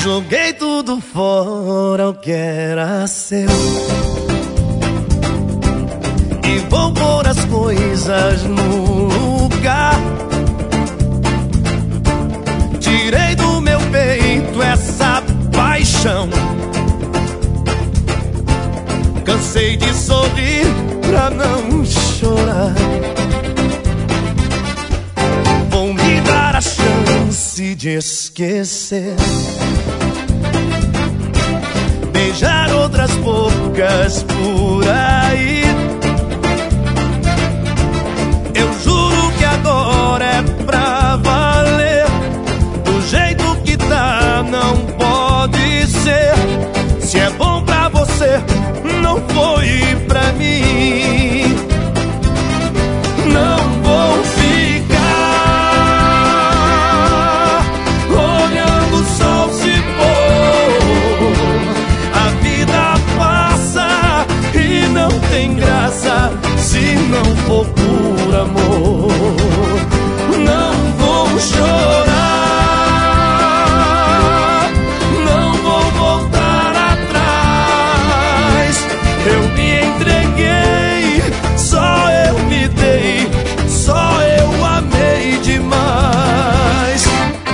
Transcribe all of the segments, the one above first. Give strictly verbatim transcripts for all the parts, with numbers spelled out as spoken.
Joguei tudo fora, o que era seu, e vou pôr as coisas no lugar. Tirei do meu peito essa paixão. Cansei de sorrir pra não chorar. Vou me dar a chance de esquecer, beijar outras bocas por aí. Eu juro que agora é pra valer. Do jeito que tá não pode ser. Se é bom pra você, não foi pra mim. Não vou ficar olhando o sol se pôr. A vida passa e não tem graça se não for por amor. Não vou chorar, não vou voltar atrás. Eu me entreguei, só eu me dei, só eu amei demais.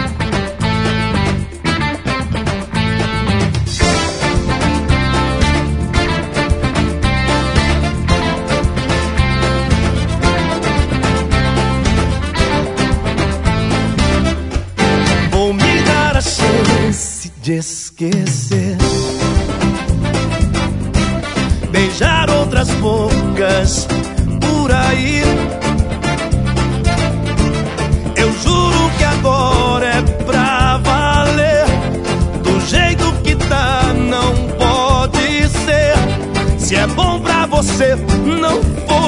Vou me dar a chance de esquecer, beijar outras bocas por aí. Eu juro que agora é pra valer. Do jeito que tá não pode ser. Se é bom pra você, não foi